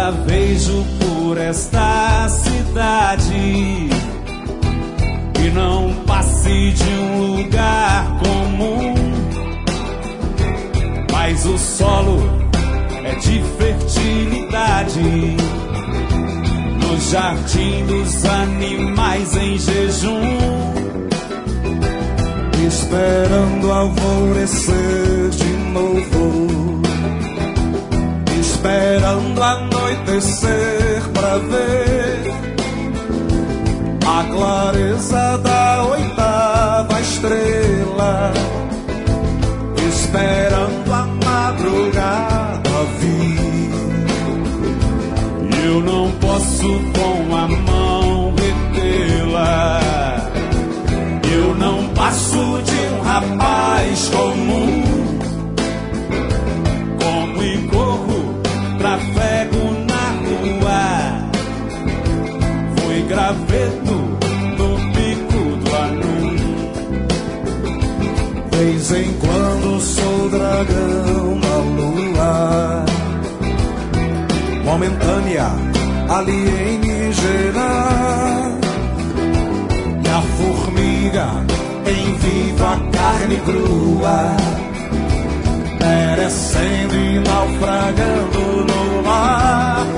Vejo por esta cidade que não passe de um lugar comum, mas o solo é de fertilidade, no jardim dos animais em jejum, esperando alvorecer de novo, esperando anoitecer pra ver a clareza da oitava estrela, esperando a madrugada vir. Eu não posso com a mão retê-la, eu não passo de um rapaz comum, como e corro, trafego na rua, fui graveto no bico do anum. Vez em quando sou dragão na lua, momentânea, alienígena, e a formiga em viva carne crua, perecendo e naufragando no mar,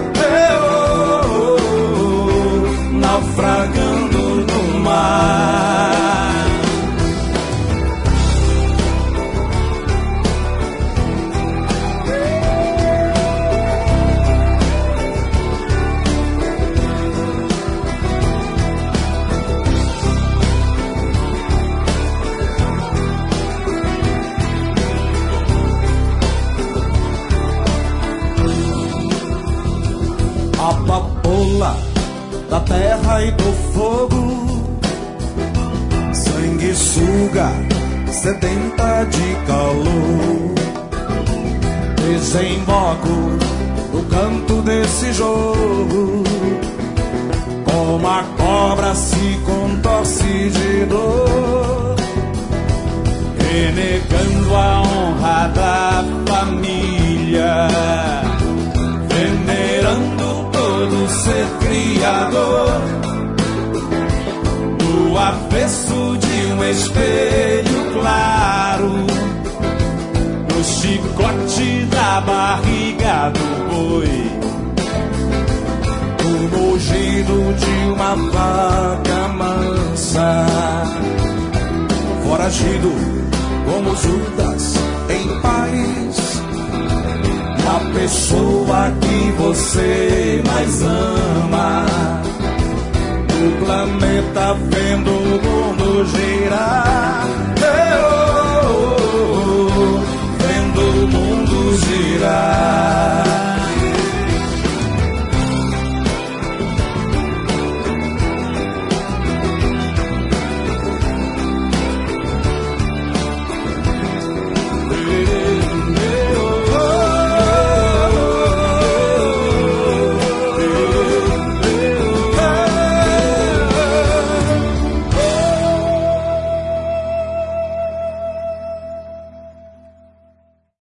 naufragando no mar. A papoula da terra e do fogo, sanguessuga, sedenta de calor, desemboco no canto desse jogo, como a cobra se contorce de dor, renegando a honra da família, venerando todo ser criador, no avesso de um espelho claro, no chicote da barriga do boi, no mugido de uma vaca mansa, foragido como Judas em paz, a pessoa que você mais ama, o planeta vendo o mundo girar,